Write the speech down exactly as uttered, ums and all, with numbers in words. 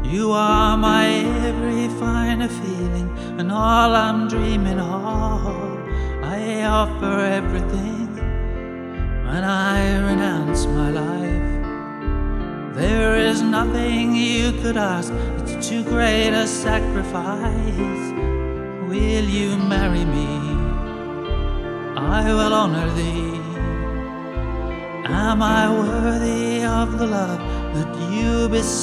You are my every finer feeling, and all I'm dreaming of. I offer everything when I renounce my life. There is nothing you could ask, it's too great a sacrifice. Will you marry me? I will honor thee. Am I worthy of the love that you bestow?